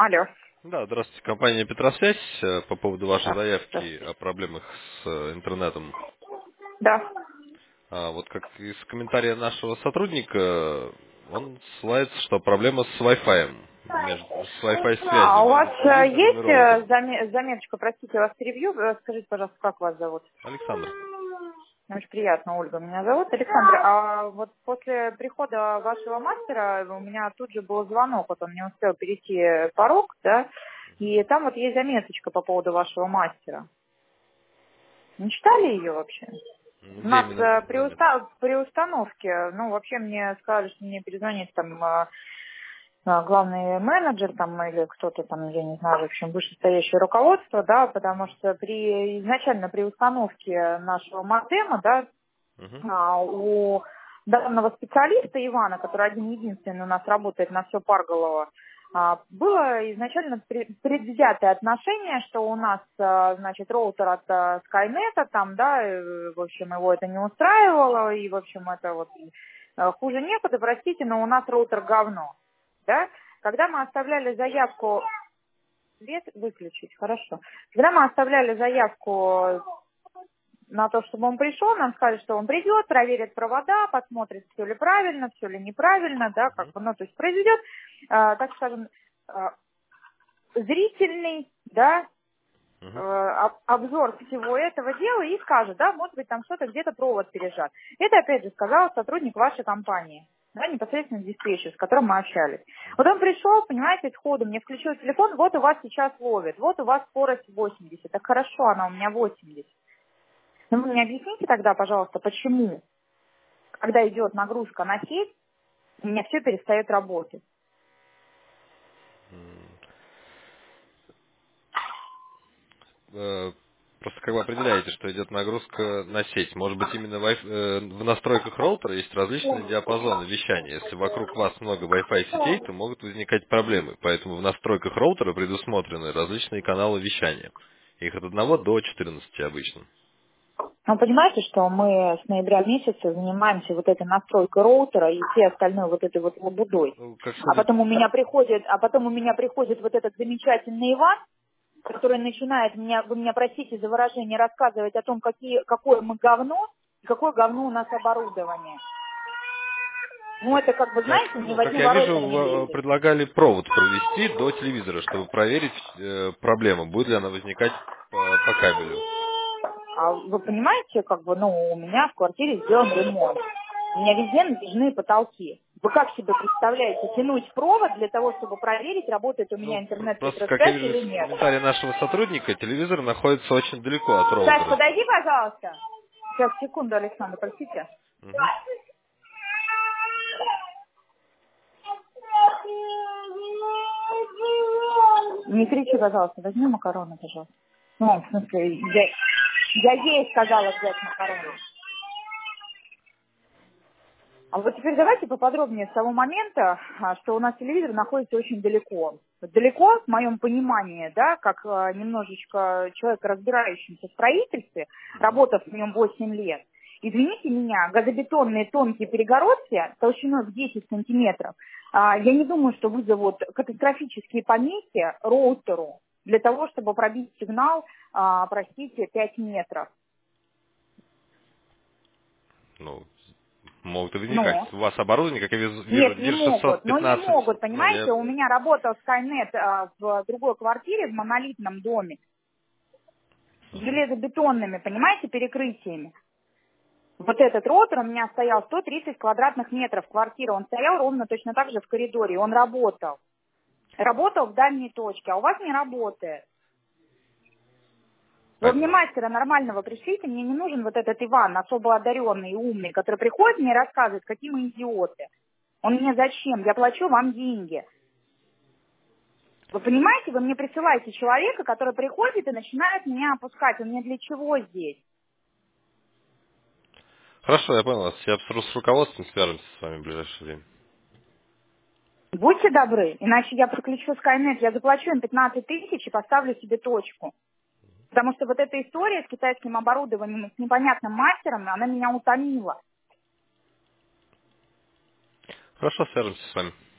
Алло. Да, здравствуйте, компания Петросвязь. По поводу вашей Да, заявки здравствуйте. о проблемах с интернетом. Да. Вот как из комментария нашего сотрудника, он ссылается, что проблема с Wi-Fi, с Wi-Fi А связью у вас между телевизором и есть роутером. заметочка, простите, я вас перебью. Скажите, пожалуйста, как вас зовут? Александр. Очень приятно, Ольга меня зовут. Александр, а вот после прихода вашего мастера у меня тут же был звонок, вот он не успел перейти порог, да, и там вот есть заметочка по поводу вашего мастера. Не читали ее вообще? У Где нас именно был звонок? при установке, ну, вообще мне сказали, что мне перезвонит там главный менеджер там или кто-то там, я не знаю, в общем, вышестоящее руководство, да, потому что изначально при установке нашего модема, да, Мгм. у данного специалиста Ивана, который один-единственный у нас работает на все Парголово, было изначально предвзятое отношение, что у нас, значит, роутер от Skynet, там, да, в общем, его это не устраивало, и, в общем, это вот хуже некуда, простите, но у нас роутер говно, да. Когда мы оставляли заявку, свет выключить, хорошо. Когда мы оставляли заявку на то, чтобы он пришел, нам сказали, что он придет, проверит провода, посмотрит, все ли правильно, все ли неправильно, да, как бы, ну, то есть произведет, так скажем, зрительный, да, Мгм. обзор всего этого дела и скажет, да, может быть, там что-то где-то провод пережат. Это, опять же, сказал сотрудник вашей компании, да, непосредственно диспетчер, с которым мы общались. Вот он пришел, понимаете, сходу, мне включил телефон, вот у вас сейчас ловит, вот у вас скорость 80, так хорошо, она у меня 80. Ну, вы мне объясните тогда, пожалуйста, почему, когда идет нагрузка на сеть, у меня все перестает работать. Э, Просто как вы определяете, что идет нагрузка на сеть? Может быть, именно в настройках роутера есть различные диапазоны вещания. Если вокруг вас много Wi-Fi сетей, то могут возникать проблемы. Поэтому в настройках роутера предусмотрены различные каналы вещания. Их от 1 до 14 обычно. Но понимаете, что мы с ноября месяца занимаемся вот этой настройкой роутера и все остальной вот этой вот лабудой. Ну, как А следует... потом у меня приходит вот этот замечательный Иван, который начинает меня, вы меня простите за выражение, рассказывать о том, какое мы говно и какое говно у нас оборудование. Ну, это как бы, знаете, ни в Как одни я вижу, ворота не лезет. предлагали провод провести до телевизора, чтобы проверить проблему, будет ли она возникать по кабелю. А вы понимаете, как бы, ну, у меня в квартире сделан ремонт. У меня везде натяжные потолки. Вы как себе представляете, тянуть провод для того, чтобы проверить, работает у меня Ну, интернет просто, как я 5 вижу или из нет? комментария нашего сотрудника, телевизор находится очень далеко от Саш, роутера. подойди, пожалуйста. Сейчас, секунду, Александр, простите. Мгм. Не кричи, пожалуйста, возьми макароны, пожалуйста. Ну, в смысле, я ей сказала взять макароны. А вот теперь давайте поподробнее с того момента, что у нас телевизор находится очень далеко. Далеко, в моем понимании, да, как немножечко человек, разбирающийся в строительстве, работав в нем 8 лет. Извините меня, газобетонные тонкие перегородки толщиной в 10 сантиметров, я не думаю, что вызовут катастрофические помехи роутеру для того, чтобы пробить сигнал, простите, 5 метров. Ну, могут и возникать. Ну, У вас оборудование, как я вижу, нет, не DIR могут. Но не 615. могут, Ну, понимаете, у меня работал Skynet в другой квартире, в монолитном доме, с железобетонными, понимаете, перекрытиями. Вот этот ротор у меня стоял 130 квадратных метров квартира, он стоял ровно точно так же в коридоре, он работал. Работал в дальней точке, а у вас не работает. Вы мне мастера нормального пришлите, мне не нужен вот этот Иван, особо одаренный и умный, который приходит мне и рассказывает, какие мы идиоты. Он мне зачем? Я плачу вам деньги. Вы понимаете, вы мне присылаете человека, который приходит и начинает меня опускать. Он мне для чего здесь? Хорошо, я понял вас. Я с руководством свяжемся с вами в ближайшее время. Будьте добры, иначе я подключу Skynet, я заплачу им 15 тысяч и поставлю себе точку. Потому что вот эта история с китайским оборудованием и с непонятным мастером, она меня утомила. Хорошо, свяжемся с вами.